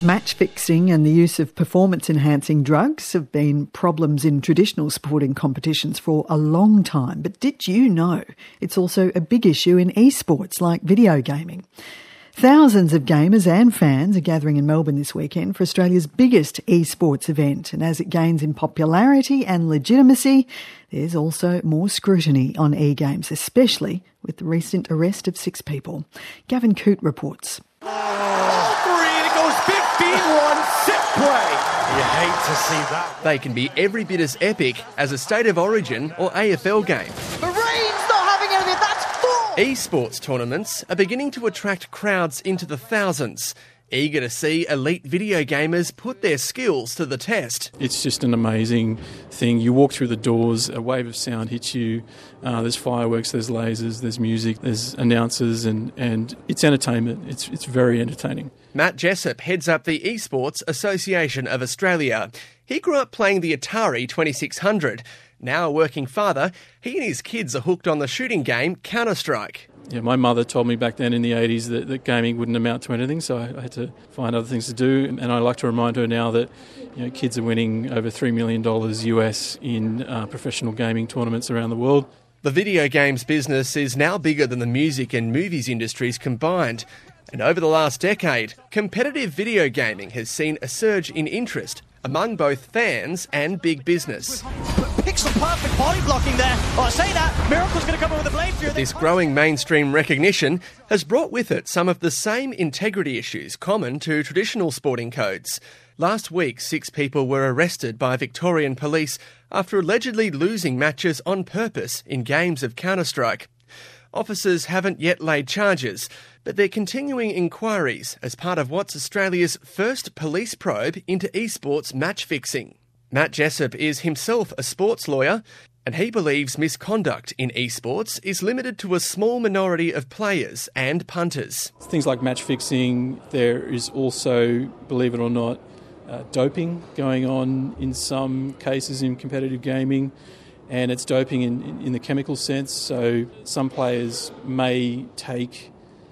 Match fixing and the use of performance-enhancing drugs have been problems in traditional sporting competitions for a long time. But did you know it's also a big issue in esports like video gaming? Thousands of gamers and fans are gathering in Melbourne this weekend for Australia's biggest esports event. And as it gains in popularity and legitimacy, there's also more scrutiny on e-games, especially with the recent arrest of 6 people. Gavin Coote reports. Set play. You hate to see that. They can be every bit as epic as a State of Origin or AFL game. The rain's not having anything, that's full! Esports tournaments are beginning to attract crowds into the thousands, eager to see elite video gamers put their skills to the test. It's just an amazing thing. You walk through the doors, a wave of sound hits you, there's fireworks, there's lasers, there's music, there's announcers, and it's entertainment. It's very entertaining. Matt Jessup heads up the Esports Association of Australia. He grew up playing the Atari 2600. Now a working father, he and his kids are hooked on the shooting game Counter-Strike. Yeah, my mother told me back then in the 80s that gaming wouldn't amount to anything, so I had to find other things to do. And I like to remind her now that kids are winning over $3 million US in professional gaming tournaments around the world. The video games business is now bigger than the music and movies industries combined. And over the last decade, competitive video gaming has seen a surge in interest among both fans and big business. Pixel perfect body blocking there. Oh, I say that, Miracle's going to come over the blade for you. This growing mainstream recognition has brought with it some of the same integrity issues common to traditional sporting codes. Last week, 6 people were arrested by Victorian police after allegedly losing matches on purpose in games of Counter-Strike. Officers haven't yet laid charges, but they're continuing inquiries as part of what's Australia's first police probe into esports match fixing. Matt Jessup is himself a sports lawyer, and he believes misconduct in esports is limited to a small minority of players and punters. Things like match fixing, there is also, believe it or not, doping going on in some cases in competitive gaming. And it's doping in the chemical sense, so some players may take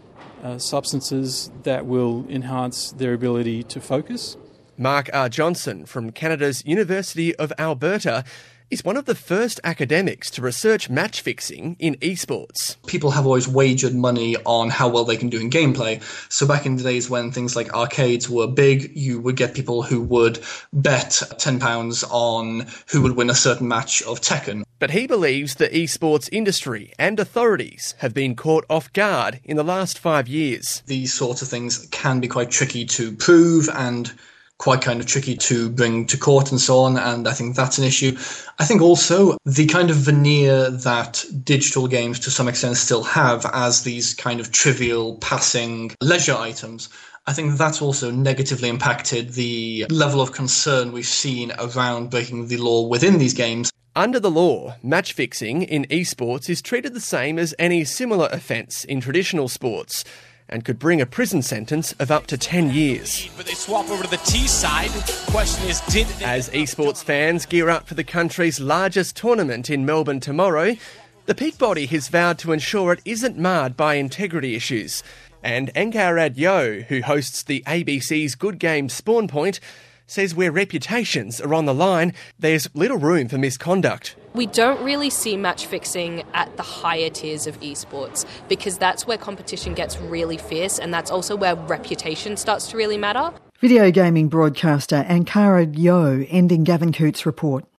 substances that will enhance their ability to focus. Mark R. Johnson from Canada's University of Alberta is one of the first academics to research match fixing in esports. People have always wagered money on how well they can do in gameplay. So back in the days when things like arcades were big, you would get people who would bet £10 on who would win a certain match of Tekken. But he believes the esports industry and authorities have been caught off guard in the last 5 years. These sorts of things can be quite tricky to prove and quite kind of tricky to bring to court and so on, and I think that's an issue. I think also the kind of veneer that digital games to some extent still have as these kind of trivial passing leisure items, I think that's also negatively impacted the level of concern we've seen around breaking the law within these games. Under the law, match fixing in esports is treated the same as any similar offence in traditional sports, and could bring a prison sentence of up to 10 years. But they swap over to the T side. Question is, As esports fans gear up for the country's largest tournament in Melbourne tomorrow, the peak body has vowed to ensure it isn't marred by integrity issues. And Ankarad Yo, who hosts the ABC's Good Game Spawn Point, says where reputations are on the line, there's little room for misconduct. We don't really see match fixing at the higher tiers of esports because that's where competition gets really fierce and that's also where reputation starts to really matter. Video gaming broadcaster Ankarad Yo ending Gavin Coote's report.